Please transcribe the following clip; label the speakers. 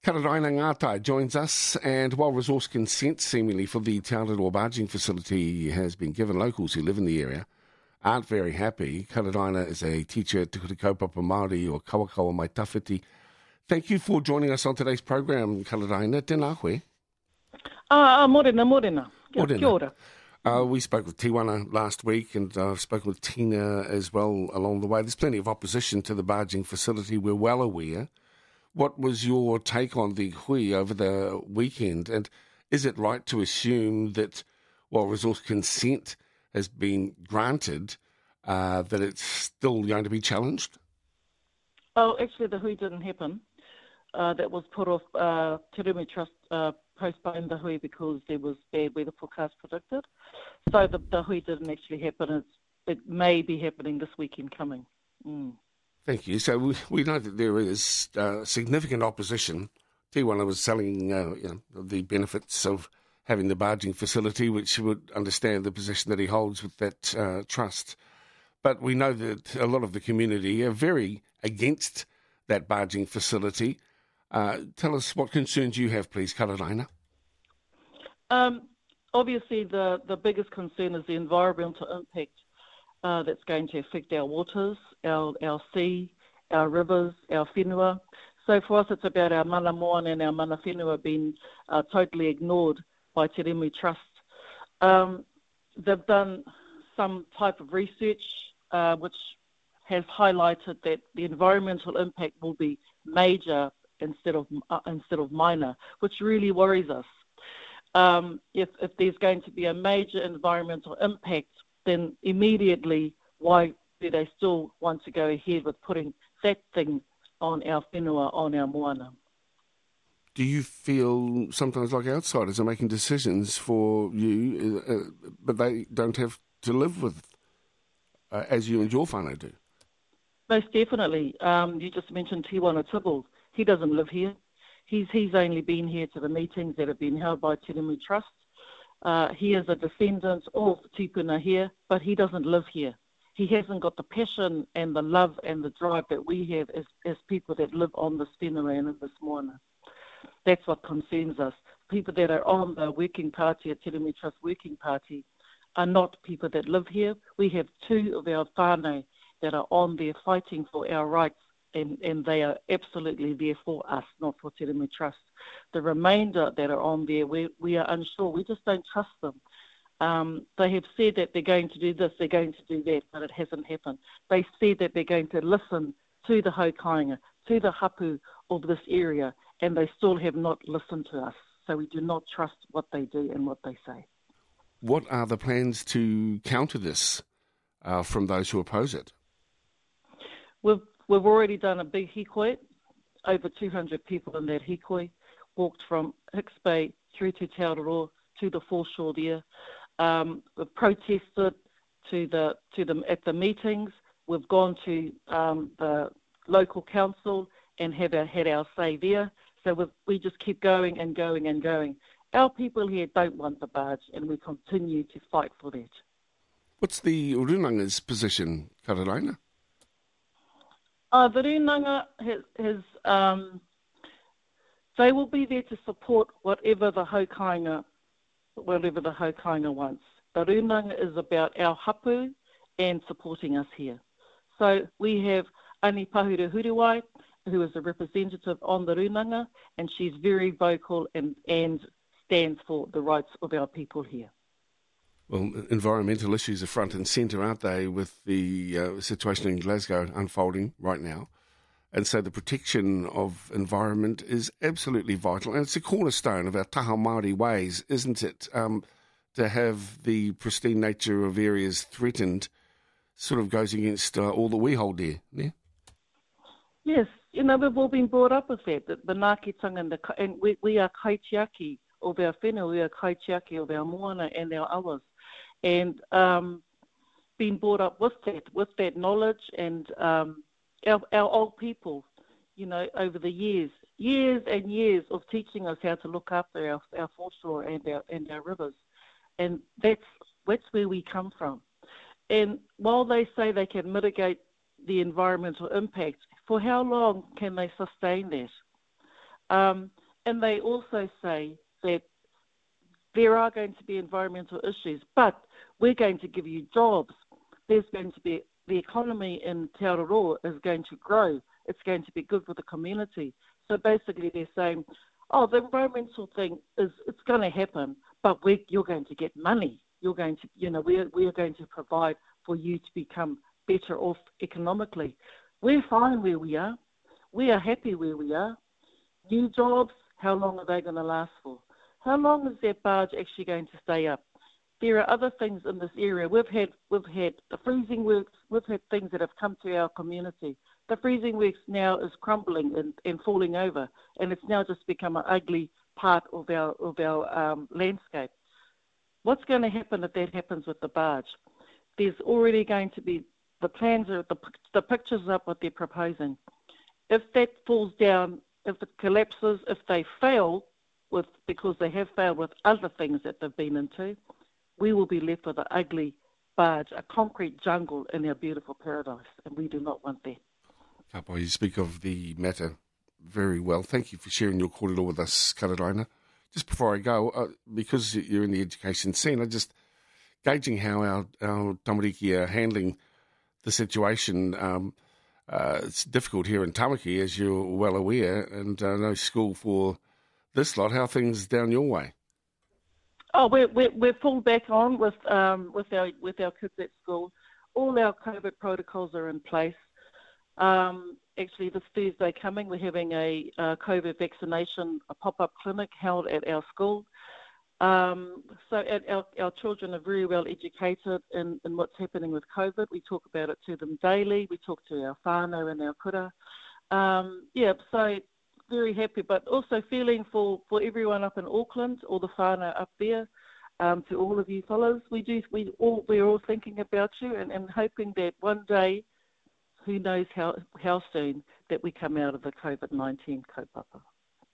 Speaker 1: Kararaina Ngātai joins us, and while resource consent seemingly for the Te Aroha barging facility has been given, locals who live in the area aren't very happy. Kararaina is a teacher at Te Kura Kaupapa Māori or Kawakawa mai tawhiti. Thank you for joining us on today's program, Kararaina. Tēnā koe.
Speaker 2: Morena.
Speaker 1: Morena.
Speaker 2: Kia ora.
Speaker 1: We spoke with Tiwana last week, and I've spoken with Tina as well along the way. There's plenty of opposition to the barging facility, we're well aware. What was your take on the hui over the weekend? And is it right to assume that while resource consent has been granted, that it's still going to be challenged?
Speaker 2: Oh, actually, the hui didn't happen. That was put off. Te Rumi Trust postponed the hui because there was bad weather forecast predicted. So the hui didn't actually happen. It may be happening this weekend coming.
Speaker 1: Thank you. So we know that there is significant opposition. Tiwana was selling the benefits of having the barging facility, which would understand the position that he holds with that trust. But we know that a lot of the community are very against that barging facility. Tell us what concerns you have, please, Kararaina.
Speaker 2: Obviously, the biggest concern is the environmental impact that's going to affect our waters, our sea, our rivers, our whenua. So for us, it's about our mana moana and our mana whenua being totally ignored by Te Remu Trust. They've done some type of research which has highlighted that the environmental impact will be major instead of minor, which really worries us. If there's going to be a major environmental impact, then immediately, why do they still want to go ahead with putting that thing on our whenua, on our moana?
Speaker 1: Do you feel sometimes like outsiders are making decisions for you, but they don't have to live with, as you and your whānau do?
Speaker 2: Most definitely. You just mentioned Tiwana Tibble. He doesn't live here. He's only been here to the meetings that have been held by Te Remu Trust. He is a descendant of Tupuna here, but he doesn't live here. He hasn't got the passion and the love and the drive that we have as people that live on this whenua and in this moana. That's what concerns us. People that are on the working party, a Te Remu Trust working party, are not people that live here. We have two of our whānau that are on there fighting for our rights, and they are absolutely there for us, not for Te Remu Trust. The remainder that are on there, we are unsure. We just don't trust them. They have said that they're going to do this, they're going to do that, but it hasn't happened. They said that they're going to listen to the haukainga, to the hapu of this area, and they still have not listened to us. So we do not trust what they do and what they say.
Speaker 1: What are the plans to counter this from those who oppose it?
Speaker 2: We've already done a big hikoi. Over 200 people in that hikoi walked from Hicks Bay through to Te Aroha to the foreshore there. We've protested at the meetings. We've gone to the local council and had our say there. So we just keep going and going and going. Our people here don't want the barge, and we continue to fight for that.
Speaker 1: What's the Runanga's position, Kararaina?
Speaker 2: The Runanga they will be there to support whatever the haukainga wants. The Runanga is about our hapu and supporting us here. So we have Ani Pahura Huruwai, who is a representative on the Runanga, and she's very vocal and stands for the rights of our people here.
Speaker 1: Well, environmental issues are front and centre, aren't they, with the situation in Glasgow unfolding right now? And so the protection of environment is absolutely vital. And it's a cornerstone of our taha Māori ways, isn't it? To have the pristine nature of areas threatened sort of goes against all that we hold dear. Yeah?
Speaker 2: Yes, we've all been brought up with that, the Ngākitanga, and we are kaitiaki of our whenua, we are kaitiaki of our moana and our awas. And being brought up with that knowledge, and our old people, over the years and years of teaching us how to look after our foreshore and our rivers, and that's where we come from. And while they say they can mitigate the environmental impact, for how long can they sustain that? And they also say that there are going to be environmental issues, but we're going to give you jobs. There's going to be the economy in Te Aroha is going to grow. It's going to be good for the community. So basically they're saying, oh, the environmental thing it's going to happen, but you're going to get money. You're going to, we're going to provide for you to become better off economically. We're fine where we are. We are happy where we are. New jobs, how long are they going to last for? How long is that barge actually going to stay up? There are other things in this area. We've had the freezing works. We've had things that have come to our community. The freezing works now is crumbling and falling over, and it's now just become an ugly part of our landscape. What's going to happen if that happens with the barge? There's already going to be the plans are the pictures up what they're proposing. If that falls down, if it collapses, if they fail because they have failed with other things that they've been into, we will be left with an ugly barge, a concrete jungle in our beautiful paradise, and we do not want that.
Speaker 1: Kapo, you speak of the matter very well. Thank you for sharing your kōrero with us, Kararaina. Just before I go, because you're in the education scene, I'm just gauging how our tamariki are handling the situation. It's difficult here in Tamaki, as you're well aware, and no school for this lot. How are things down your way?
Speaker 2: Oh, we're full back on with our kids at school. All our COVID protocols are in place. Actually, this Thursday coming, we're having a COVID vaccination, a pop-up clinic held at our school. So our children are very well educated in what's happening with COVID. We talk about it to them daily. We talk to our whānau and our kura. So very happy, but also feeling for everyone up in Auckland, all the whānau up there, to all of you fellows. We're all thinking about you and hoping that one day, who knows how soon, that we come out of the COVID-19 kaupapa.